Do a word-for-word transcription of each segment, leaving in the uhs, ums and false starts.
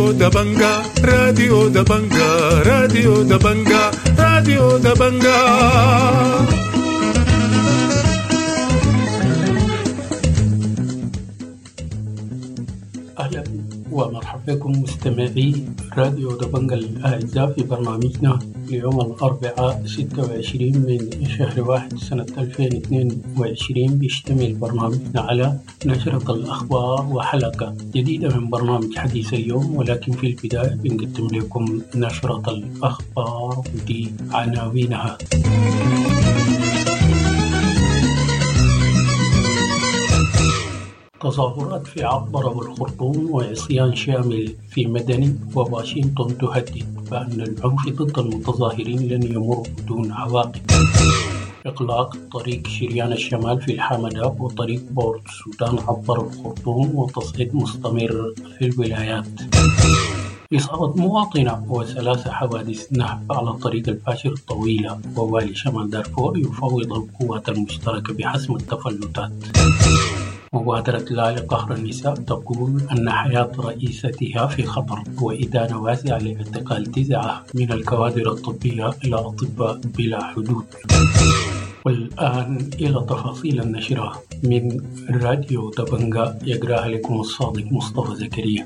دبنجا راديو دبنجا راديو دبنجا راديو دبنجا. أهلا ومرحبا بكم مستمعي راديو دبنجا الأعزاء في برنامجنا ليوم الأربعاء ستة وعشرين من شهر واحد سنة ألفين واثنين وعشرين. بيشتمل برنامجنا على نشرة الأخبار وحلقة جديدة من برنامج حديث اليوم، ولكن في البداية بنقدم لكم نشرة الأخبار ودي عناوينها. تظاهرات في عبر والخرطوم وعصيان شامل في مدني، وواشنطن تهدد بأن العنف ضد المتظاهرين لن يمر بدون عواقب. إغلاق طريق شريان الشمال في الحمداء وطريق بورت السودان عبر الخرطوم، وتصعيد مستمر في الولايات. إصابة مواطنة وثلاث حوادث نهب على طريق الباشر الطويلة، ووالي شمال دارفور يفوض القوات المشتركة بحسم التفلتات. مبادرة لا لقهر النساء تقول أن حياة رئيستها في خطر، وإدانة واسعة لاعتقال تسعة من الكوادر الطبية إلى أطباء بلا حدود. والآن إلى تفاصيل النشرة من راديو دبنجا، يقرأها لكم الصادق مصطفى زكريا.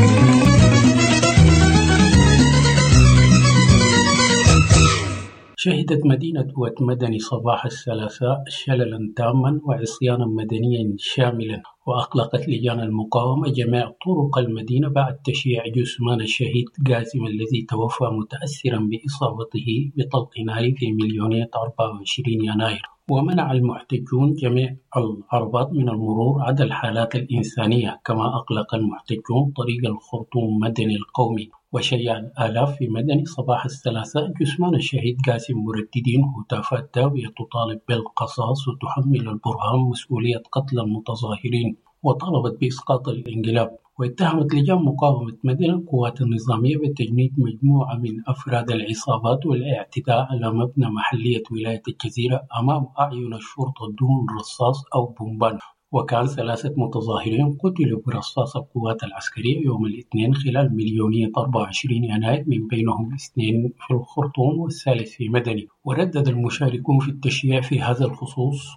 شهدت مدينة وات مدني صباح الثلاثاء شللا تاما وعصيانا مدنيا شاملا، وأغلقت لجان المقاومة جميع طرق المدينة بعد تشييع جثمان الشهيد قاسم الذي توفى متأثرا بإصابته بطلق ناري في مليونية أربعة وعشرين يناير. ومنع المحتجون جميع العربات من المرور عدا الحالات الإنسانية، كما أغلق المحتجون طريق الخرطوم مدني القومي. وشيع الآلاف في مدني صباح الثلاثاء جثمان الشهيد قاسم مرددين هتافات داوية تطالب بالقصاص وتحمل البرهان مسؤولية قتل المتظاهرين، وطلبت بإسقاط الانقلاب. واتهمت لجان مقاومة مدني القوات النظامية بتجنيد مجموعة من أفراد العصابات والاعتداء على مبنى محلية ولاية الجزيرة أمام أعين الشرطة دون رصاص أو بومبان. وكان ثلاثة متظاهرين قتلوا برصاص القوات العسكرية يوم الاثنين خلال مليونية أربعة وعشرين يناير، من بينهم اثنين في الخرطوم والثالث في مدني. وردد المشاركون في التشييع في هذا الخصوص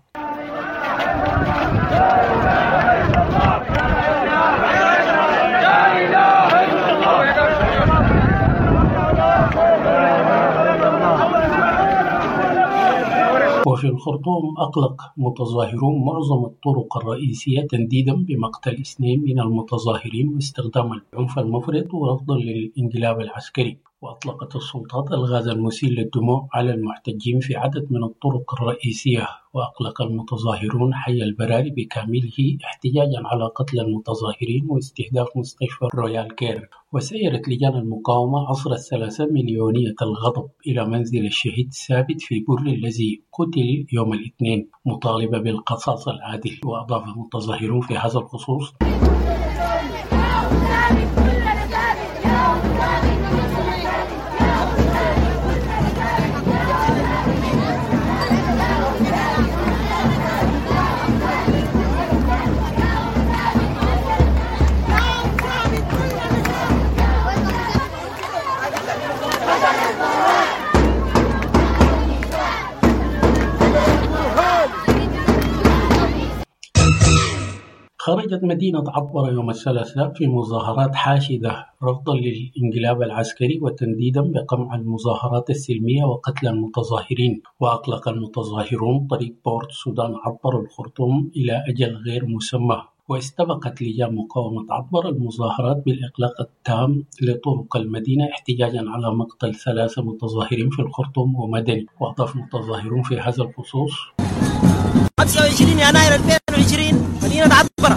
وفي الخرطوم أغلق متظاهرون معظم الطرق الرئيسية تنديدا بمقتل اثنين من المتظاهرين واستخدام العنف المفرط ورفضا للانقلاب العسكري. وأطلقت السلطات الغاز المسيل للدموع على المحتجين في عدد من الطرق الرئيسية. وأغلق المتظاهرون حي البراري بكامله احتجاجا على قتل المتظاهرين واستهداف مستشفى رويال كير. وسيرت لجان المقاومة عصر الثلاثة مليونية الغضب إلى منزل الشهيد ثابت في بر الذي قتل يوم الاثنين، مطالبة بالقصاص العادل. وأضاف المتظاهرون في هذا الخصوص خرجت مدينة عطبرة يوم الثلاثاء في مظاهرات حاشدة رفضا للانقلاب العسكري وتنديدا بقمع المظاهرات السلمية وقتل المتظاهرين. وأطلق المتظاهرون طريق بورت السودان عبر الخرطوم إلى أجل غير مسمى. واستبقت لجان مقاومة عطبرة المظاهرات بالإغلاق التام لطرق المدينة احتجاجا على مقتل ثلاثة متظاهرين في الخرطوم ومدني. وأضاف متظاهرون في هذا الخصوص خمسة وعشرين يناير ألفين وعشرين مدينة عطبرة.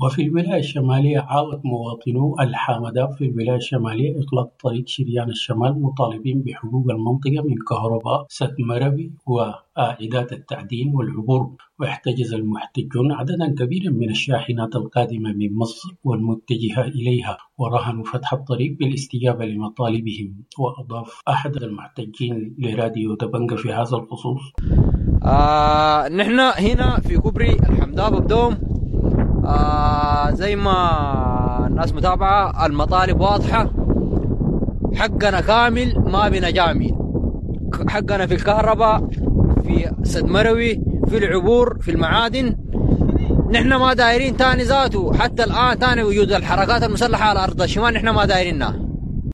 وفي الولاية الشمالية عاود مواطنو الحامداب في الولاية الشمالية إطلاق طريق شريان الشمال مطالبين بحقوق المنطقة من كهرباء سد مربي وعدات التعدين والعبور. واحتجز المحتجون عددا كبيرا من الشاحنات القادمة من مصر والمتجهة إليها، ورهنوا فتح الطريق بالاستجابة لمطالبهم. وأضاف أحد المحتجين لراديو دبنجة في هذا الخصوص: آه نحن هنا في كوبري الحمداب بدوم، آه زي ما الناس متابعة المطالب واضحة، حقنا كامل ما بنا جامل، حقنا في الكهرباء، في سد مروي، في العبور، في المعادن. نحن ما دايرين تاني ذاته، حتى الآن تاني وجود الحركات المسلحة على أرض الشمال نحن ما دايرينها.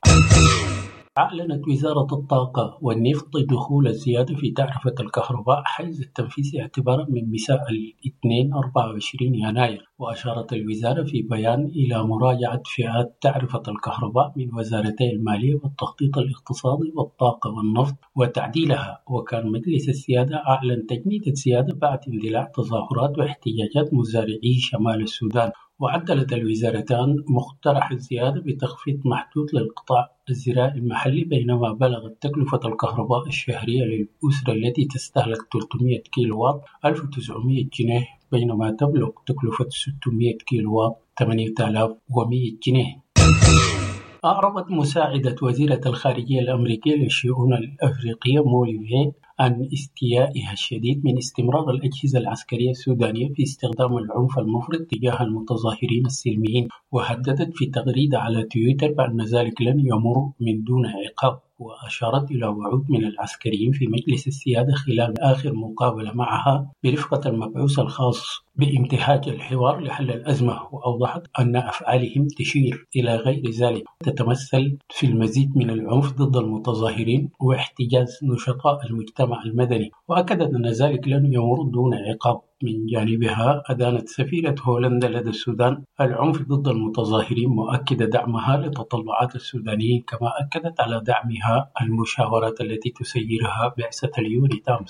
أعلنت وزارة الطاقة والنفط دخول الزيادة في تعرفة الكهرباء حيز التنفيذ اعتبارا من مساء الاثنين أربعة وعشرين يناير. وأشارت الوزارة في بيان إلى مراجعة فئات تعرفة الكهرباء من وزارتي المالية والتخطيط الاقتصادي والطاقة والنفط وتعديلها. وكان مجلس السيادة أعلن تجميد الزيادة بعد اندلاع تظاهرات واحتجاجات مزارعي شمال السودان. وعدلت الوزارتان مقترح الزيادة بتخفيض محدود للقطاع الزراعي المحلي، بينما بلغت تكلفة الكهرباء الشهرية للأسرة التي تستهلك ثلاثمئة كيلو واط ألف وتسعمئة جنيه، بينما تبلغ تكلفة ستمئة كيلو واط ثمانية آلاف ومئة جنيه. أعربت مساعدة وزيرة الخارجية الأمريكية للشؤون الأفريقية مولي فين عن استيائها الشديد من استمرار الأجهزة العسكرية السودانية في استخدام العنف المفرط تجاه المتظاهرين السلميين، وهددت في تغريدة على تويتر بأن ذلك لن يمر من دون عقاب. وأشارت إلى وعود من العسكريين في مجلس السيادة خلال آخر مقابلة معها برفقة المبعوث الخاص بانتهاج الحوار لحل الأزمة. وأوضحت أن أفعالهم تشير إلى غير ذلك، تتمثل في المزيد من العنف ضد المتظاهرين واحتجاز نشطاء المجتمع المدني. وأكدت أن ذلك لن يمر دون عقاب. من جانبها أدانت سفيرة هولندا لدى السودان العنف ضد المتظاهرين، مؤكدة دعمها لتطلعات السودانيين، كما أكدت على دعمها المشاورات التي تسيرها بعثة اليوني تامس.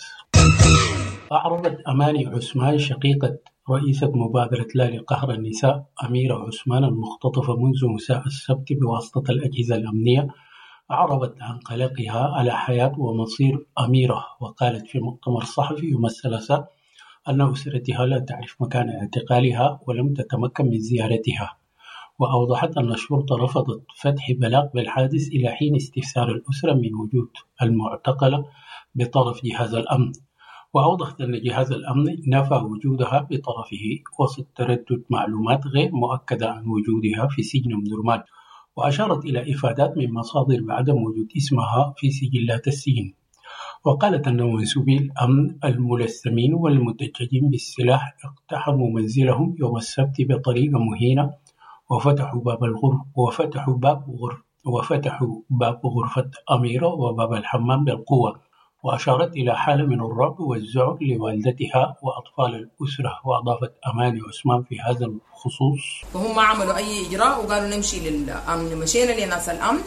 أعربت أماني عثمان شقيقة رئيسة مبادرة لا لقهر النساء أميرة عثمان المختطفة منذ مساء السبت بواسطة الأجهزة الأمنية، أعربت عن قلقها على حياة ومصير أميرة. وقالت في مؤتمر صحفي يوم الثلاثاء أن أسرتها لا تعرف مكان اعتقالها ولم تتمكن من زيارتها. وأوضحت أن الشرطة رفضت فتح بلاغ بالحادث إلى حين استفسار الأسرة من وجود المعتقلة بطرف جهاز الأمن. وأوضحت أن جهاز الأمن نفى وجودها بطرفه وسط تردد معلومات غير مؤكدة عن وجودها في سجن أمدرمان. وأشارت إلى إفادات من مصادر بعدم وجود اسمها في سجلات السجن. وقالت أن منسوبي الأمن الملثمين والمتجهين بالسلاح اقتحموا منزلهم يوم السبت بطريقة مهينة، وفتحوا باب الغرف وفتحوا باب غرف وفتحوا باب غرفة أميرة وباب الحمام بالقوة. وأشارت إلى حالة من الرعب والذعر لوالدتها وأطفال الأسرة. وأضافت أماني عثمان في هذا الخصوص: وهم ما عملوا أي إجراء وقالوا نمشي للأمن. مشينا لناس الأمن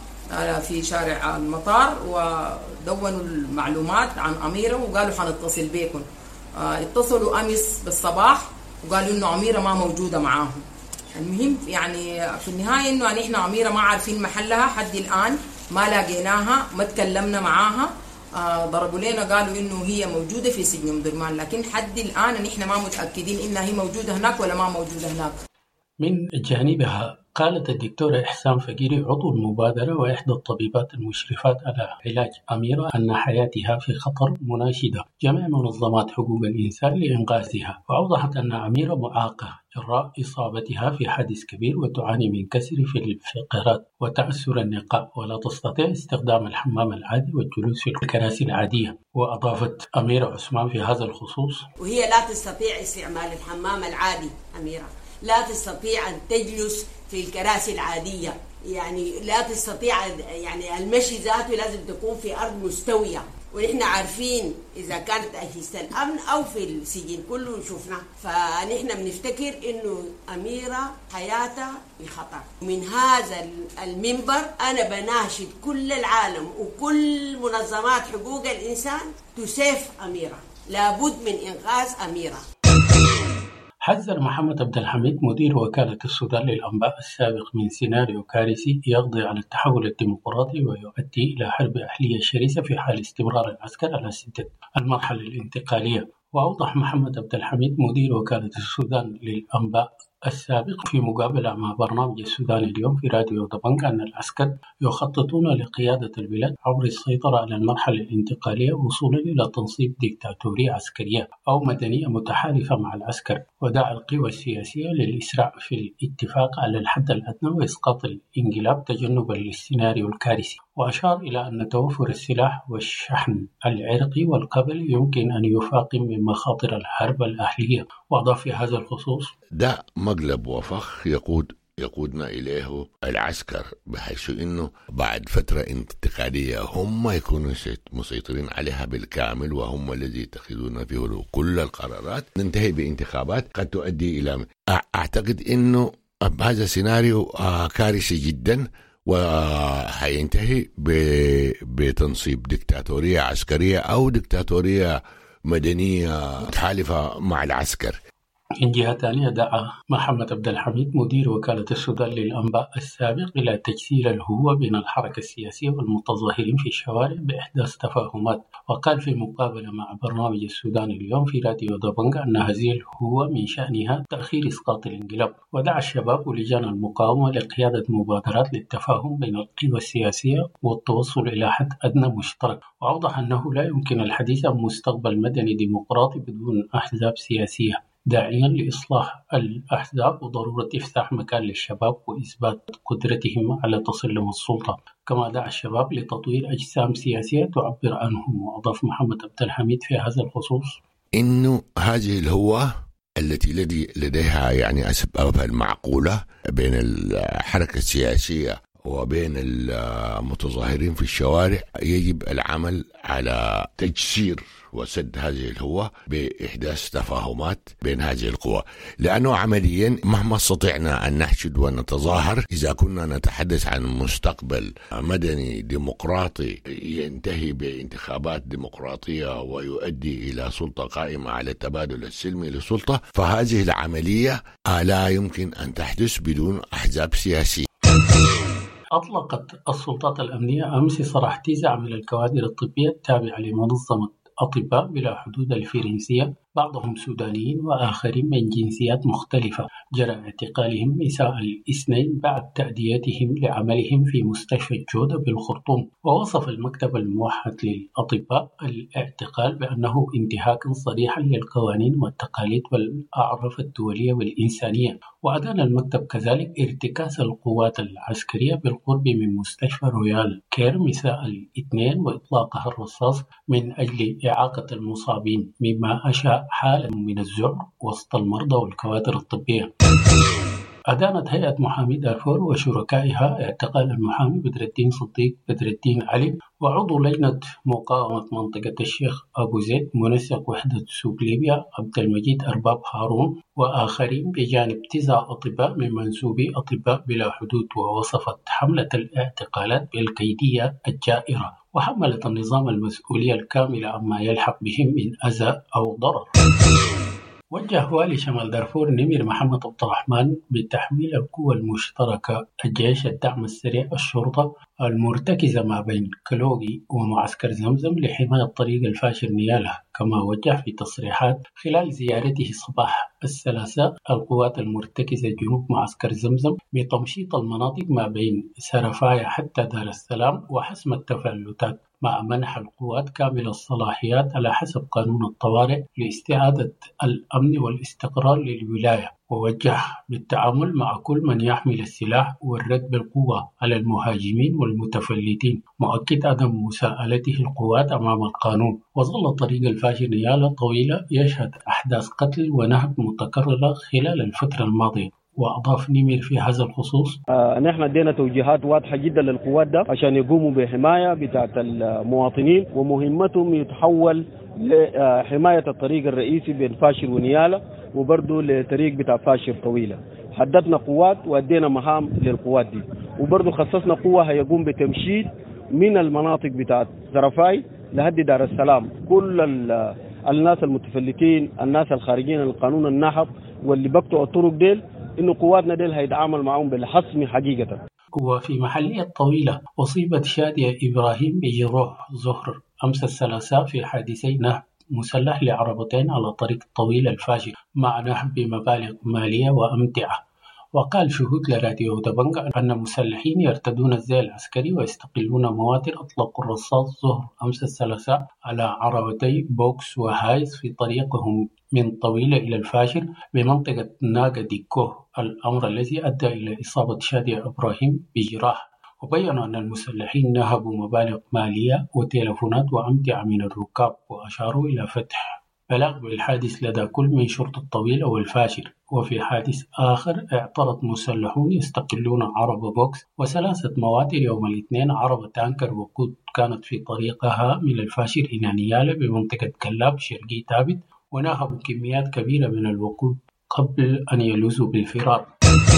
في شارع المطار ودونوا المعلومات عن أميرة وقالوا حنتصل بيكم. اتصلوا أمس بالصباح وقالوا إنه أميرة ما موجودة معاهم. المهم يعني في النهاية إنه يعني إحنا أميرة ما عارفين محلها حد الآن، ما لاقيناها، ما تكلمنا معاها. ضربوا لنا قالوا إنه هي موجودة في سجن أمدرمان، لكن حد الآن نحن ما متأكدين إنها هي موجودة هناك ولا ما موجودة هناك. من جانبها قالت الدكتورة إحسان فقيري عضو المبادرة وإحدى الطبيبات المشرفات على علاج أميرة أن حياتها في خطر، مناشدة جميع منظمات حقوق الإنسان لإنقاذها. وأوضحت أن أميرة معاقة جراء إصابتها في حادث كبير وتعاني من كسر في الفقرات وتعسر النقاء، ولا تستطيع استخدام الحمام العادي والجلوس في الكراسي العادية. وأضافت أميرة عثمان في هذا الخصوص: وهي لا تستطيع استعمال الحمام العادي. أميرة لا تستطيع أن تجلس في الكراسي العادية، يعني لا تستطيع، يعني المشي ذاته لازم تكون في أرض مستوية. ونحن عارفين إذا كانت أجهزة الأمن أو في السجن كله شفنا، فنحن بنفتكر إنه أميرة حياتها بخطر. ومن هذا المنبر أنا بناشد كل العالم وكل منظمات حقوق الإنسان تسيف أميرة، لابد من إنقاذ أميرة. حذر محمد عبد الحميد مدير وكالة السودان للأنباء السابق من سيناريو كارثي يقضي على التحول الديمقراطي ويؤدي إلى حرب أهلية شرسة في حال استمرار العسكر على سدة المرحلة الانتقالية. وأوضح محمد عبد الحميد مدير وكالة السودان للأنباء السابق في مقابلة مع برنامج السودان اليوم في راديو دبنك أن العسكر يخططون لقيادة البلاد عبر السيطرة على المرحلة الانتقالية وصولا إلى تنصيب ديكتاتورية عسكرية أو مدنية متحالفة مع العسكر، ودعا القوى السياسية للإسراع في الاتفاق على الحد الأدنى وإسقاط الانقلاب تجنبا للسيناريو الكارثي. وأشار إلى أن توفر السلاح والشحن العرقي والقبلي يمكن أن يفاقم من مخاطر الحرب الأهلية. وأضاف في هذا الخصوص: ده مقلب وفخ يقود يقودنا إليه العسكر، بحيث أنه بعد فترة انتقالية هم يكونوا مسيطرين عليها بالكامل وهم الذي يتخذون فيه كل القرارات، ننتهي بانتخابات قد تؤدي إلى، أعتقد أنه هذا سيناريو كارثي جدا وهينتهي بتنصيب ديكتاتورية عسكرية أو ديكتاتورية مدنية متحالفة مع العسكر. من جهة ثانية، دعا محمد عبد الحميد مدير وكالة السودان للأنباء السابق إلى تجسير الهوة بين الحركة السياسية والمتظاهرين في الشوارع بإحداث تفاهمات. وقال في مقابلة مع برنامج السودان اليوم في راديو دبنك أن هذه الهوة من شأنها تأخير إسقاط الانقلاب. ودعا الشباب ولجان المقاومة لقيادة مبادرات للتفاهم بين القوى السياسية والتوصل إلى حد أدنى مشترك. وأوضح أنه لا يمكن الحديث عن مستقبل مدني ديمقراطي بدون أحزاب سياسية، داعيا لإصلاح الأحزاب وضرورة إفتاح مكان للشباب وإثبات قدرتهم على تسلم السلطة. كما دعا الشباب لتطوير أجسام سياسية تعبر عنهم. وأضاف محمد عبد الحميد في هذا الخصوص إنه هذه الهوة التي لديها يعني أسبابها المعقولة بين الحركة السياسية وبين المتظاهرين في الشوارع، يجب العمل على تجسير وسد هذه الهوة بإحداث تفاهمات بين هذه القوى، لأنه عمليا مهما استطعنا أن نحشد ونتظاهر، إذا كنا نتحدث عن مستقبل مدني ديمقراطي ينتهي بانتخابات ديمقراطية ويؤدي إلى سلطة قائمة على التبادل السلمي للسلطة، فهذه العملية لا يمكن أن تحدث بدون أحزاب سياسية. أطلقت السلطات الأمنية أمس سراح تسعة من الكوادر الطبية التابعة لمنظمة أطباء بلا حدود الفرنسية، بعضهم سودانيين وآخرين من جنسيات مختلفة، جرى اعتقالهم مساء الاثنين بعد تأديتهم لعملهم في مستشفى الجودة بالخرطوم. ووصف المكتب الموحد للأطباء الاعتقال بأنه انتهاكا صريحا للقوانين والتقاليد والأعراف الدولية والإنسانية. وأدان المكتب كذلك ارتكاز القوات العسكرية بالقرب من مستشفى رويال كير مساء الاثنين وإطلاقها الرصاص من أجل إعاقة المصابين، مما أشاع حالة من الذعر وسط المرضى والكوادر الطبية. أدانت هيئة محامي دارفور وشركائها اعتقال المحامي بدر الدين صديق بدر الدين علي وعضو لجنة مقاومة منطقة الشيخ أبو زيد منسق وحدة سوق ليبيا عبد المجيد أرباب هارون وآخرين، بجانب تسع أطباء من منسوبي أطباء بلا حدود. ووصفت حملة الاعتقالات بالكيدية الجائرة، وحملت النظام المسؤولية الكاملة عما يلحق بهم من أذى أو ضرر. وجه والي شمال دارفور نمير محمد عبد الرحمن بتحويل القوى المشتركة الجيش، الدعم السريع، الشرطة المرتكزة ما بين كلوغي ومعسكر زمزم لحماية طريق الفاشر نياله. كما وجه في تصريحات خلال زيارته صباح الثلاثاء القوات المرتكزة جنوب معسكر زمزم بتمشيط المناطق ما بين سرفايا حتى دار السلام وحسم التفلتات، مع منح القوات كامل الصلاحيات على حسب قانون الطوارئ لاستعادة الأمن والاستقرار للولاية. ووجه بالتعامل مع كل من يحمل السلاح والرد بالقوة على المهاجمين والمتفلتين، مؤكد عدم مساءلته القوات أمام القانون. وظل طريق الفاشر نياله طويلة يشهد أحداث قتل ونهب متكررة خلال الفترة الماضية. وأضاف نمير في هذا الخصوص: آه نحن ادينا توجيهات واضحة جدا للقوات ده عشان يقوموا بحماية بتاعة المواطنين، ومهمتهم يتحول لحماية الطريق الرئيسي بين فاشر ونيالة وبرضه لطريق بتاع فاشر طويلة. حددنا قوات وادينا مهام للقوات دي، وبرضه خصصنا قوة هيقوم بتمشيد من المناطق بتاعة زرفاي لهدي دار السلام. كل الناس المتفلتين، الناس الخارجين عن القانون النهب واللي بقطعوا الطرق ديل إنه قواتنا ديل هيتعامل معهم بالحسم حقيقة. وفي محلية طويلة أصيبت شادية إبراهيم بجروح ظهر أمس الثلاثاء في حادثي نهب مسلح لعربتين على طريق طويل الفاشل مع نهب بمبالغ مالية وأمتعة. وقال شهود لراديو دبنجة أن مسلحين يرتدون الزي العسكري ويستقلون مواتر أطلقوا الرصاص ظهر أمس الثلاثاء على عربتي بوكس وهايز في طريقهم من طويلة إلى الفاشل بمنطقة ناقة ديكوه، الأمر الذي أدى إلى إصابة شادية إبراهيم بجراح. وبيّنوا أن المسلحين نهبوا مبالغ مالية وتلفونات وأمتعة من الركاب، وأشاروا إلى فتح بلاغ بالحادث لدى كل من شرطة الطويلة والفاشل. وفي حادث آخر اعترض مسلحون يستقلون عربة بوكس وثلاثة مواتر يوم الاثنين عربة تانكر وقود كانت في طريقها من الفاشل إلى نيالة بمنطقة كلاب شرقي تابت، ونهبوا كميات كبيرة من الوقود قبل أن يلوذوا بالفرار.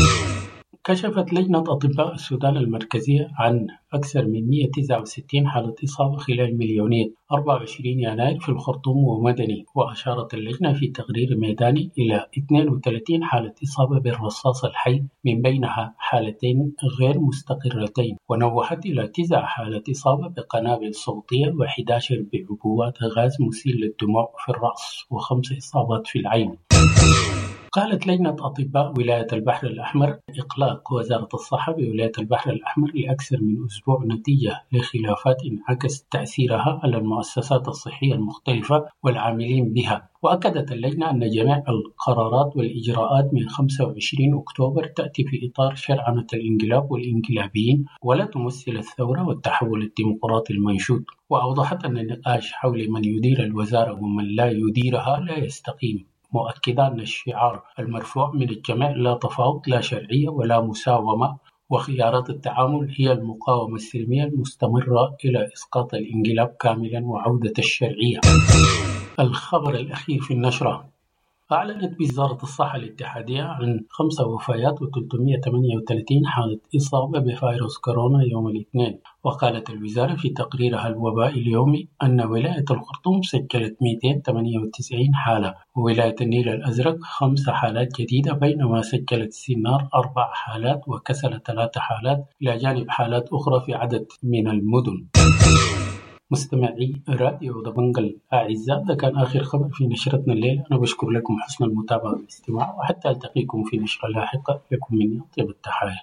كشفت لجنة أطباء السودان المركزية عن أكثر من مئة وتسعة وستين حالة إصابة خلال مليونية أربعة وعشرين يناير في الخرطوم ومدني. وأشارت اللجنة في تقرير ميداني إلى اثنين وثلاثين حالة إصابة بالرصاص الحي، من بينها حالتين غير مستقرتين، ونوهت إلى تسع حالات إصابة بقنابل صوتية وأحد عشر بعبوات غاز مسيل للدموع في الرأس، وخمس إصابات في العين. قالت لجنة أطباء ولاية البحر الأحمر إغلاق وزارة الصحة بولاية البحر الأحمر لأكثر من أسبوع نتيجة لخلافات انعكس تأثيرها على المؤسسات الصحية المختلفة والعاملين بها. وأكدت اللجنة أن جميع القرارات والإجراءات من خمسة وعشرين أكتوبر تأتي في إطار شرعنة الانقلاب والانقلابيين، ولا تمثل الثورة والتحول الديمقراطي المنشود. وأوضحت أن النقاش حول من يدير الوزارة ومن لا يديرها لا يستقيم، مؤكدا أن الشعار المرفوع من الجميع لا تفاوض لا شرعية ولا مساومة، وخيارات التعامل هي المقاومة السلمية المستمرة إلى إسقاط الانقلاب كاملا وعودة الشرعية. الخبر الأخير في النشرة: أعلنت وزارة الصحة الاتحادية عن خمسة وفيات وثلاثمئة وثمانية وثلاثين حالة إصابة بفيروس كورونا يوم الاثنين. وقالت الوزارة في تقريرها الوبائي اليومي أن ولاية الخرطوم سجلت مئتين وثمانية وتسعين حالة، وولاية النيل الأزرق خمس حالات جديدة، بينما سجلت سينار أربع حالات وكسل ثلاث حالات، إلى جانب حالات أخرى في عدد من المدن. مستمعي راديو دبنجة الأعزاء، ده كان آخر خبر في نشرتنا الليلة. أنا بشكر لكم حسن المتابعة والاستماع، وحتى ألتقيكم في نشرة لاحقة. لكم مني أطيب التحايا.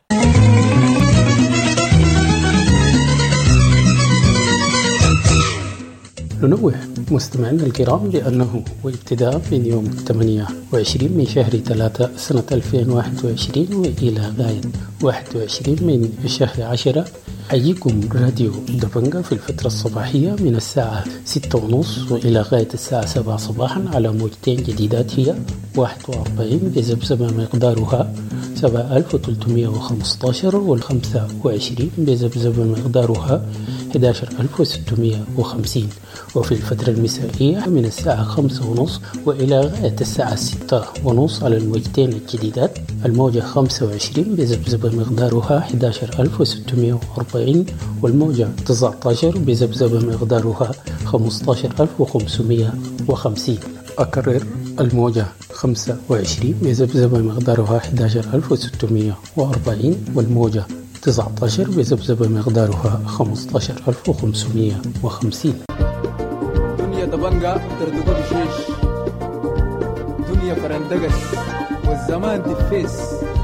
ننوه مستمعينا الكرام بأنه وابتداء من يوم ثمانية وعشرين من شهر ثلاثة سنة ألفين وواحد وعشرين وإلى غاية واحد وعشرين من شهر عشرة حييكم راديو دبنجة في الفترة الصباحية من الساعة ستة ونص وإلى غاية الساعة سبعة صباحا على موجتين جديدات، هي واحد وأربعين بذبذبة مقدارها سبعة آلاف وثلاثمئة وخمسة عشر، والخمسة وعشرين بذبذبة مقدارها أحد عشر ألف وستمئة وخمسين. وفي الفترة المسائية من الساعة خمسة ونص وإلى غاية الساعة ستة ونص على الموجتين الجديدات، الموجة خمسة وعشرين بذبذبة مقدارها أحد عشر ألف وستمئة وأربعين، والموجة تسعة عشر بذبذبة مقدارها خمسة عشر ألف وخمسمئة وخمسين. أكرر: الموجة خمسة وعشرين بذبذبة مقدارها أحد عشر ألف وستمئة وأربعين، والموجة تسعة عشر بذبذبة مقدارها خمسة عشر ألف وخمسمئة وخمسين. دنيا دبنجة تردقة بشيش، دنيا فرندقس والزمان دفيس.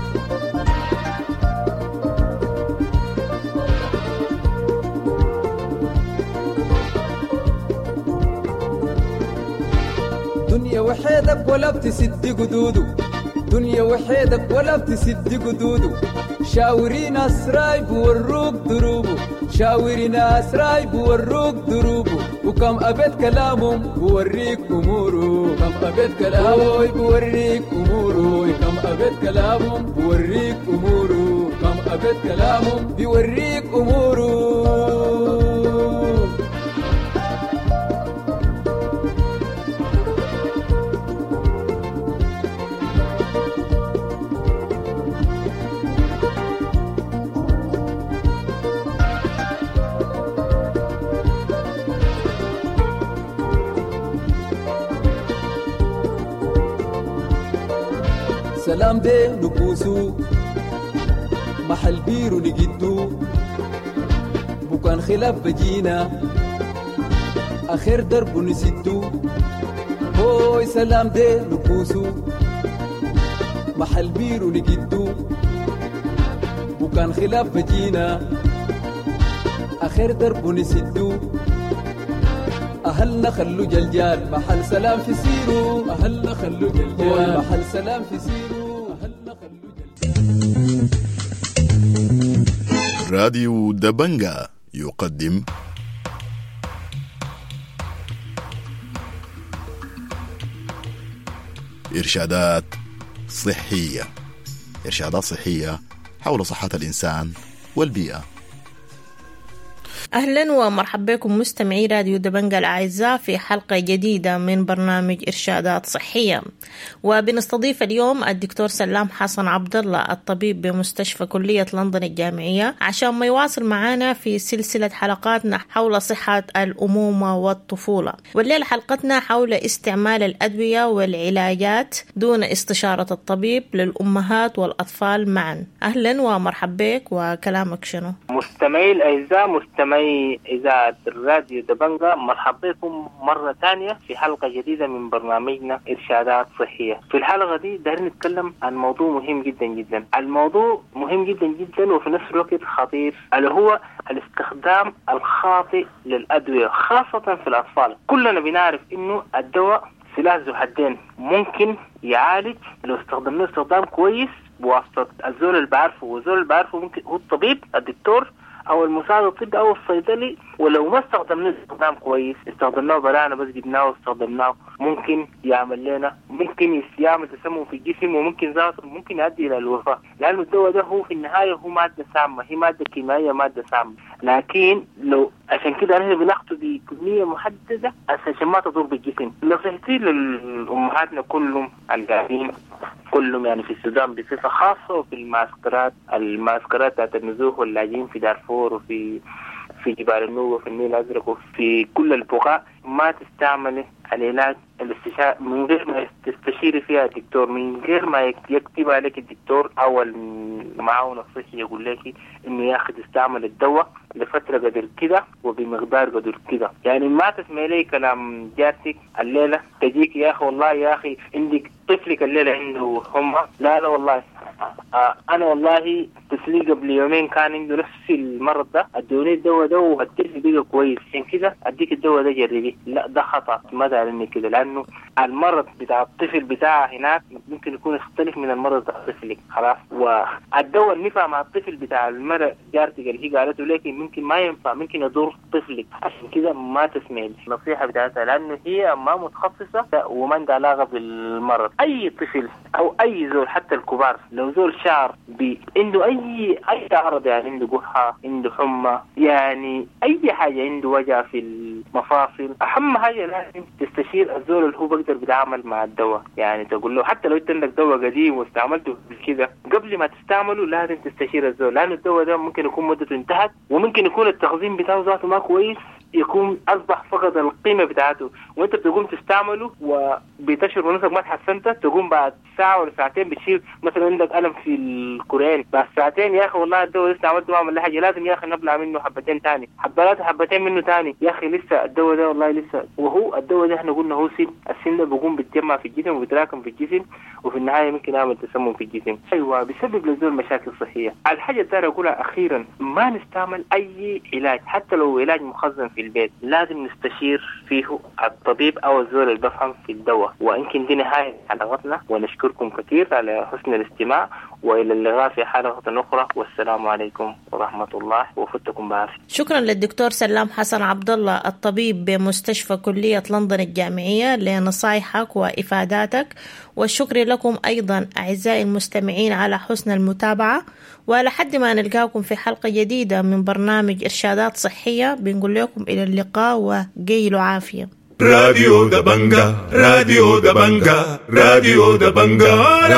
دنيا وحيدك ولا بتسد قدودو، دنيا وحيدك ولا بتسد قدودو. شاوري ناس راي بوروك دروبو، شاوري ناس راي بوروك دروبو. وكم أبد كلامهم بوريك أمورو، كم أبد كلامهم بوريك أمورو، كم أبد كلامهم بوريك أمورو، كم أبد كلامهم بوريك أمورو. سلام دي نبوسو محل بيرو نجدو بكان خلاف بجينا آخر درب نسدو هوي سلام دي نبوسو محل بيرو نجدو وكان خلاف بجينا آخر درب نسدو أهلنا خلو جلجال محل سلام في سيرو أهلنا خلو جلجال محل سلام في سيرو أهلنا خلو جلجال. راديو دبنجا يقدم إرشادات صحية إرشادات صحية حول صحة الإنسان والبيئة. أهلا ومرحبا بكم مستمعي راديو دبنجا الأعزاء في حلقة جديدة من برنامج إرشادات صحية، وبنستضيف اليوم الدكتور سلام حسن عبد الله الطبيب بمستشفى كلية لندن الجامعية عشان ما يواصل معنا في سلسلة حلقاتنا حول صحة الأمومة والطفولة. والليلة حلقتنا حول استعمال الأدوية والعلاجات دون استشارة الطبيب للأمهات والأطفال معا. أهلا ومرحبا بك، وكلامك شنو؟ مستمعي الأعزاء، مستمعي إذاعة الراديو دبنجا، مرحبا بكم مرة ثانية في حلقة جديدة من برنامجنا إرشادات صحية. في الحلقة دي دايرين نتكلم عن موضوع مهم جدا جدا. الموضوع مهم جدا جدا وفي نفس الوقت خطير، اللي هو الاستخدام الخاطئ للأدوية خاصة في الأطفال. كلنا بنعرف إنه الدواء سلاح ذو حدين، ممكن يعالج لو استخدمناه استخدام كويس بواسطة الزول اللي بعرفه، والزول اللي بعرفه ممكن هو الطبيب الدكتور او المساعد الطبي او الصيدلي. ولو ما استخدمناه استخدام كويس، استخدمناه برانا بس جبناه واستخدمناه، ممكن يعمل لنا ممكن يعمل تسمم في الجسم، وممكن ذاته ممكن يؤدي الى الوفاة، لانه الدواء ده هو في النهايه هو ماده سامه، هي ماده كيميائيه، ماده سامه. لكن لو عشان كده نحن بناخده بكميه محدده عشان ما تضر بالجسم. نصيحتي للامهاتنا كلهم القاعدين كلهم يعني في السودان بصفه خاصه، وفي المعسكرات المعسكرات بتاعت النزوح واللاجئين في دارفور وفي في جبال النوبة وفي النيل الأزرق وفي كل البقاع، ما تستعمل العلاج الاستشاري من غير ما تستشيري فيها الدكتور، من غير ما يكتب عليك الدكتور أو المعاون الصحي يقول لك إنه ياخد استعمل الدواء لفترة قدر كده وبمقدار قدر كده. يعني ما تسمع لي كلام جارتك الليلة تجيك يا أخي والله يا أخي عندك طفلك الليلة عنده حمى، لا لا والله آه أنا والله تسلي قبل يومين كان عنده نفس المرض ده، ادوني الدواء ده والطفل بقى كويس، عشان كده اديك الدواء ده جربيه. لا ده خطأ، ما دارني كده، لأنه المرض بتاع الطفل بتاعه هناك ممكن يكون يختلف من المرض بتاع طفلك خلاص. والدواء اللي ينفع مع الطفل بتاع المرض جارتك اللي هي قالته لكن ممكن ما ينفع، ممكن يضر طفلك، عشان كده ما تسمعي النصيحة بتاعتها، لأنه هي ما متخصصة وما عندها علاقة بالمرض. أي طفل أو أي زول حتى الكبار لو زول شعر ب عنده أي أي عرض، يعني عنده قحة، عنده حمى، يعني أي حاجة، عنده وجع في المفاصل، أهم حاجة لازم تستشير الزول اللي هو بقدر بيتعامل مع الدواء. يعني تقول له حتى لو أنت عندك دواء قديم واستعملته كده، قبل ما تستعمله لازم تستشير الزول، لأن الدواء ده ممكن يكون مدته انتهت، وممكن يكون التخزين بتاعه ذاته ما كويس، يكون أصبح فقد القيمة بتاعته، وأنت بتقوم تستعمله وبتشعر ونفسك ما تحسنت، تقوم بعد ساعة ولا ساعتين بتشيل مثلا عندك ألم في الكورين، بعد ساعتين يا أخي والله الدواء لسه عملته ما عمل حاجة، لازم يا أخي نبلع منه حبتين تاني، حبات حبتين منه تاني، يا أخي لسه الدواء ده والله لسه. وهو الدواء ده احنا قلنا هو سن، السن ده بيقوم بيتجمع في الجسم وبيتراكم في الجسم، وفي النهاية ممكن يعمل تسمم في الجسم، أيوة بيسبب للزول مشاكل صحية. الحاجة الثانية أقولها أخيرا، ما نستعمل أي علاج حتى لو علاج مخزن في البيت، لازم نستشير فيه الطبيب أو الزول اللي بفهم في الدواء. وإنكن دي نهاية حلقتنا، ونشكركم كثير على حسن الاستماع، وإلى اللقاء في حلقة أخرى، والسلام عليكم ورحمة الله وفتكم بعافية. شكرا للدكتور سلام حسن عبد الله الطبيب بمستشفى كلية لندن الجامعية لنصائحك وإفاداتك، والشكر لكم أيضا أعزائي المستمعين على حسن المتابعة. ولحد ما نلقاكم في حلقة جديدة من برنامج إرشادات صحية، بنقول لكم إلى اللقاء وقيلوا عافية. راديو دبنجا راديو دبنجا راديو دبنجا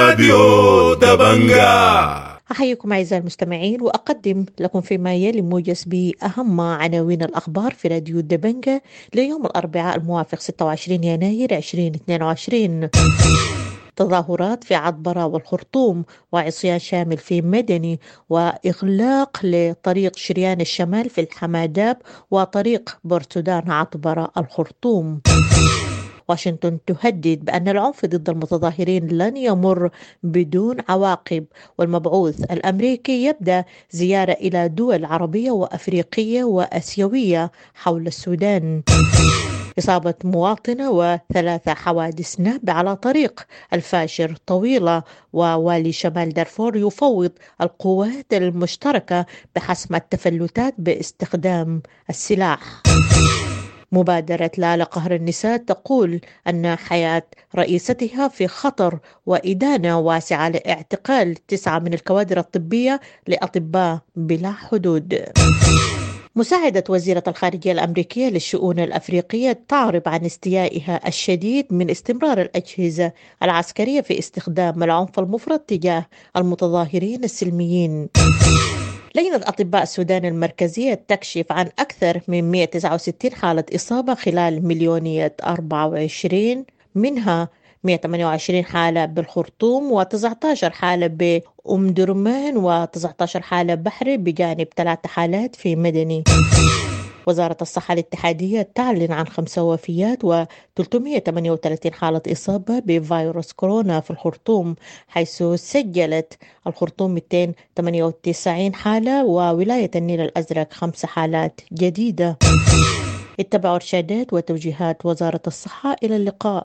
راديو دبنجا. أحييكم أعزائي المستمعين، وأقدم لكم فيما يلي موجز بأهم عناوين الأخبار في راديو دبنجا ليوم الأربعاء الموافق ستة وعشرين يناير ألفين واثنين وعشرين. تظاهرات في عطبرة والخرطوم وعصيان شامل في مدني وإغلاق لطريق شريان الشمال في الحماداب وطريق بورسودان عطبرة الخرطوم. واشنطن تهدد بأن العنف ضد المتظاهرين لن يمر بدون عواقب، والمبعوث الأمريكي يبدأ زيارة إلى دول عربية وأفريقية وأسيوية حول السودان. إصابة مواطنة وثلاثة حوادث ناب على طريق الفاشر طويلة، ووالي شمال دارفور يفوض القوات المشتركة بحسم التفلتات باستخدام السلاح. مبادرة لا لقهر النساء تقول أن حياة رئيستها في خطر، وإدانة واسعة لاعتقال تسعة من الكوادر الطبية لأطباء بلا حدود. مساعدة وزيرة الخارجية الأمريكية للشؤون الأفريقية تعرب عن استيائها الشديد من استمرار الأجهزة العسكرية في استخدام العنف المفرط تجاه المتظاهرين السلميين. لجنة أطباء السودان المركزية تكشف عن أكثر من مئة وتسعة وستين حالة إصابة خلال مليونية أربعة وعشرين، منها مئة وثمانية وعشرين حالة بالخرطوم وتسعة عشر حالة بأم درمان وتسعة عشر حالة بحري بجانب ثلاث حالات في مدني. وزارة الصحة الاتحادية تعلن عن خمسة وفيات وثلاثمئة وثمانية وثلاثين حالة إصابة بفيروس كورونا في الخرطوم، حيث سجلت الخرطوم مئتين وثمانية وتسعين حالة وولاية النيل الأزرق خمس حالات جديدة. اتبعوا إرشادات وتوجيهات وزارة الصحة. إلى اللقاء.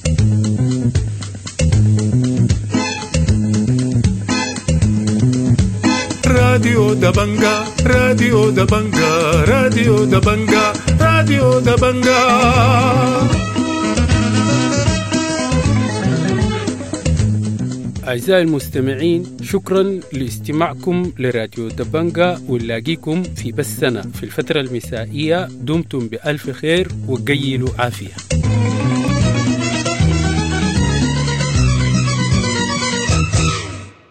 راديو دبنجا راديو دبنجا راديو دبنجا راديو دبنجا. أعزائي المستمعين، شكرا لاستماعكم لراديو دبنجا، ونلاقيكم في بثنا في الفترة المسائية. دمتم بألف خير وقيلوا عافية.